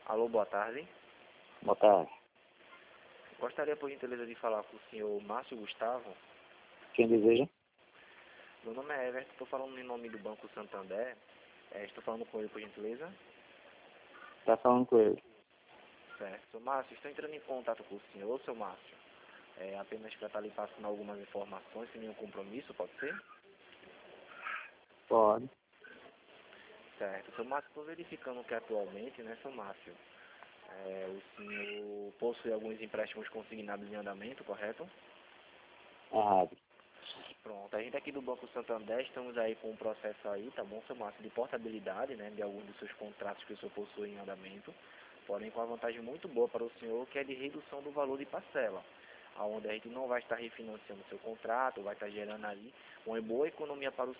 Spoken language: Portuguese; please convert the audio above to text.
Alô, boa tarde. Boa tarde. Gostaria, por gentileza, de falar com o senhor Márcio Gustavo. Quem deseja? Meu nome é Everton, estou falando em nome do Banco Santander. Estou falando com ele, por gentileza. Está falando com ele. Certo. Seu Márcio, estou entrando em contato com o senhor, seu Márcio. Apenas para estar lhe passando algumas informações, sem nenhum compromisso, pode ser? Pode. Certo. Seu Márcio, estou verificando que atualmente, né, seu Márcio, o senhor possui alguns empréstimos consignados em andamento, correto? Errado. Pronto, a gente aqui do Banco Santander estamos aí com um processo aí, tá bom, seu Márcio, de portabilidade, né, de alguns dos seus contratos que o senhor possui em andamento, porém com uma vantagem muito boa para o senhor, que é de redução do valor de parcela, onde a gente não vai estar refinanciando o seu contrato, vai estar gerando aí uma boa economia para o